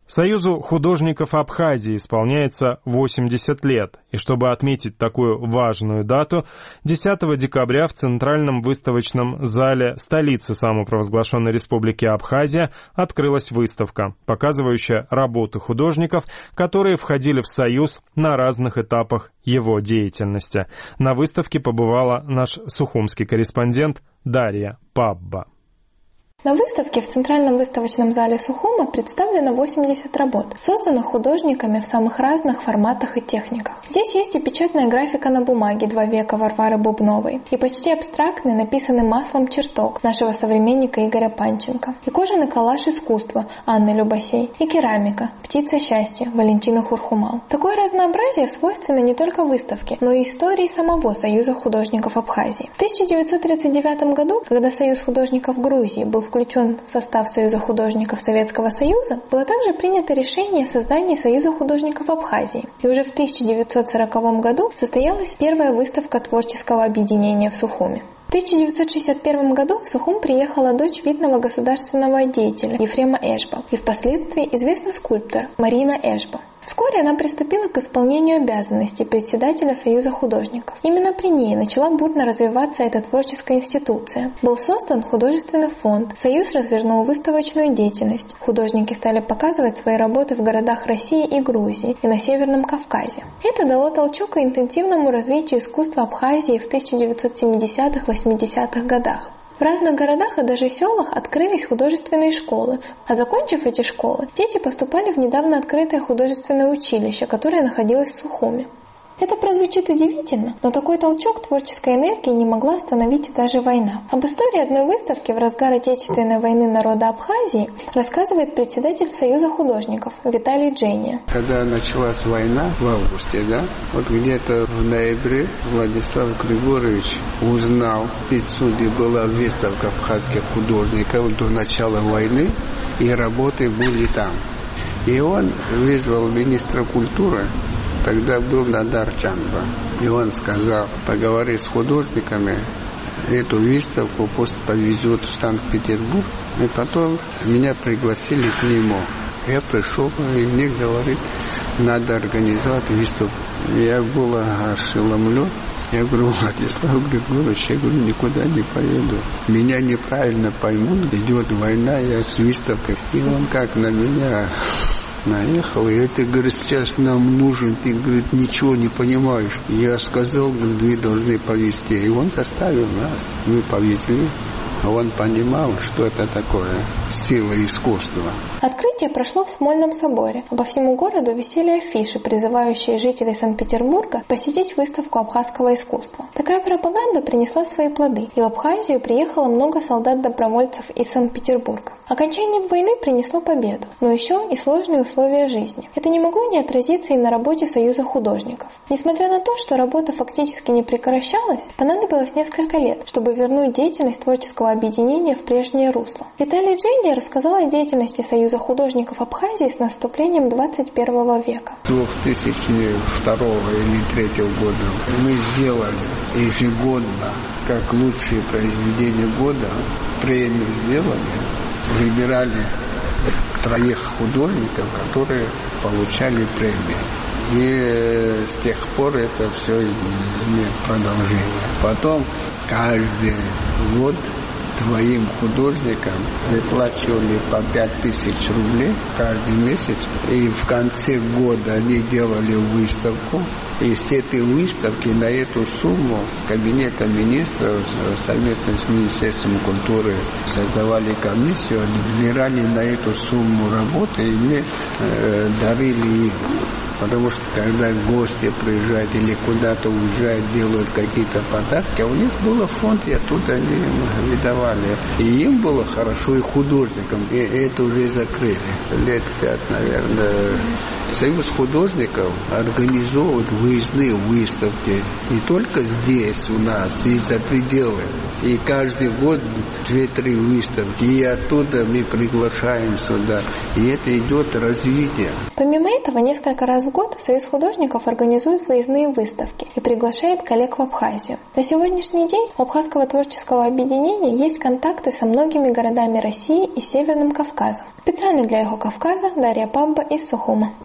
Союзу художников Абхазии исполняется 80 лет, и чтобы отметить такую важную дату, 10 декабря в Центральном выставочном зале столицы самопровозглашенной Республики Абхазия открылась выставка, показывающая работы художников, которые входили в Союз на разных этапах его деятельности. На выставке побывала наш сухумский корреспондент Дарья Пабба. На выставке в Центральном выставочном зале Сухума представлено 80 работ, созданных художниками в самых разных форматах и техниках. Здесь есть и печатная графика на бумаге «Два века» Варвары Бубновой, и почти абстрактный, написанный маслом чертог нашего современника Игоря Панченко, и кожаный коллаж искусства Анны Любасей, и керамика «Птица счастья» Валентины Хурхумал. Такое разнообразие свойственно не только выставке, но и истории самого Союза художников Абхазии. В 1939 году, когда Союз художников Грузии был включен в состав Союза художников Советского Союза, было также принято решение о создании Союза художников Абхазии. И уже в 1940 году состоялась первая выставка творческого объединения в Сухуме. В 1961 году в Сухум приехала дочь видного государственного деятеля Ефрема Эшба и впоследствии известный скульптор Марина Эшба. Вскоре она приступила к исполнению обязанностей председателя Союза художников. Именно при ней начала бурно развиваться эта творческая институция. Был создан художественный фонд, Союз развернул выставочную деятельность. Художники стали показывать свои работы в городах России и Грузии и на Северном Кавказе. Это дало толчок и интенсивному развитию искусства Абхазии в 1970-80-х годах. В разных городах и даже селах открылись художественные школы, а закончив эти школы, дети поступали в недавно открытое художественное училище, которое находилось в Сухуме. Это прозвучит удивительно, но такой толчок творческой энергии не могла остановить даже война. Об истории одной выставки в разгар Отечественной войны народа Абхазии рассказывает председатель Союза художников Виталий Джения. Когда началась война в августе, вот где-то в ноябре Владислав Григорьевич узнал, в Пицунде была выставка абхазских художников до начала войны, и работы были там. И он вызвал министра культуры, тогда был Надар Чанба. И он сказал, поговори с художниками, эту выставку пусть повезут в Санкт-Петербург. И потом меня пригласили к нему. Я пришел, и мне говорит, надо организовать выставку. Я был ошеломлен. Я говорю, Владислав Григорьевич, я говорю, никуда не поеду. Меня неправильно поймут, идет война, я с выставкой. И он как на меня наехал, и ты, говорит, сейчас нам нужен, ты, говорит, ничего не понимаешь. Я сказал, говорит, вы должны повезти. И он заставил нас, мы повезли. Он понимал, что это такое сила искусства. Открытие прошло в Смольном соборе. По всему городу висели афиши, призывающие жителей Санкт-Петербурга посетить выставку абхазского искусства. Такая пропаганда принесла свои плоды, и в Абхазию приехало много солдат-добровольцев из Санкт-Петербурга. Окончание войны принесло победу, но еще и сложные условия жизни. Это не могло не отразиться и на работе Союза художников. Несмотря на то, что работа фактически не прекращалась, понадобилось несколько лет, чтобы вернуть деятельность творческого объединения в прежнее русло. Виталий Джения рассказал о деятельности Союза художников Абхазии с наступлением 21 века. 2002 или 2003 года мы сделали ежегодно, как лучшие произведения года, премию сделали, выбирали 3 художников, которые получали премии. И с тех пор это все имеет продолжение. Потом каждый год 2 художникам выплачивали по 5000 рублей каждый месяц. И в конце года они делали выставку. И с этой выставки на эту сумму Кабинета министров совместно с Министерством культуры создавали комиссию, отбирали на эту сумму работы, и мы дарили им. Потому что когда гости приезжают или куда-то уезжают, делают какие-то подарки, а у них был фонд, и оттуда они выдавали. И им было хорошо, и художникам. И это уже закрыли. Лет 5, наверное. Союз художников организовывает выездные выставки. Не только здесь у нас, и за пределы. И каждый год 2-3 выставки. И оттуда мы приглашаем сюда. И это идет развитие. Помимо этого, несколько раз в год Союз художников организует выездные выставки и приглашает коллег в Абхазию. На сегодняшний день у Абхазского творческого объединения есть контакты со многими городами России и Северным Кавказом. Специально для Его Кавказа Дарья Пабба из Сухума.